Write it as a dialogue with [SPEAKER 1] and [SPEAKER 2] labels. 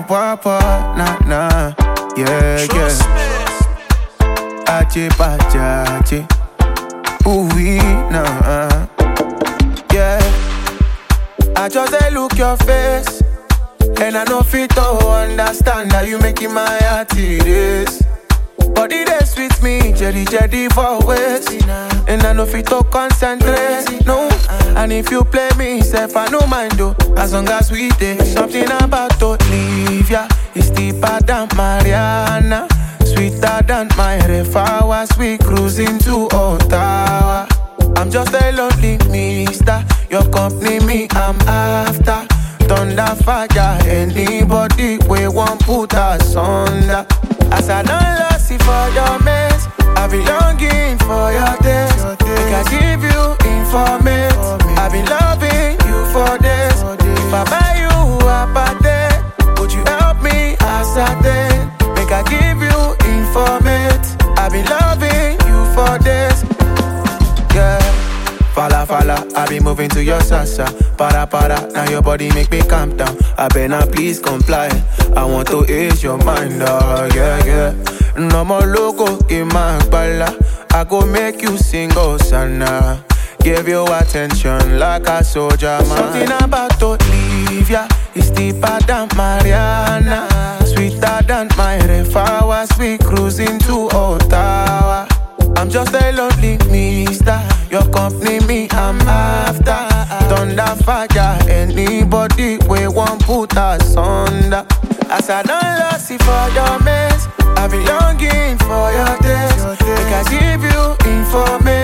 [SPEAKER 1] papa, nah, yeah. Ache pachache, ooh nah, yeah. I just look your face, and I know fit to understand that you making my heart it is. Body they sweet me, jelly for ways. And I know fit to concentrate, no. And if you play me, self I no mind though. As long as we did something about to leave ya. It's deeper than Mariana, sweeter than my Refawa. We cruising to Ottawa. I'm just a lonely mister. Your company me I'm after. Thunder fire, anybody we won't put us under. As I don't lost it for your mess, I've been longing for your taste. Make I give you information. I've been loving you for this. If I buy you a party, would you help me ascertain? Make I give you information. I've been loving you for this. Yeah. Fala, I be moving to your salsa. Para, now your body make me calm down. I better please comply. I want to ease your mind, yeah. No more logo in my bala. I go make you sing, oh sana. Give you attention like a soldier, man. Something about to leave ya. It's deeper than Mariana, sweeter than my Refawa. We cruising to Ottawa. I'm just a lonely mister. Your company me I'm after. Thunder fire, anybody we won't put us under. As I don't lost it for your mess, I've been longing for your taste. Make I give you information.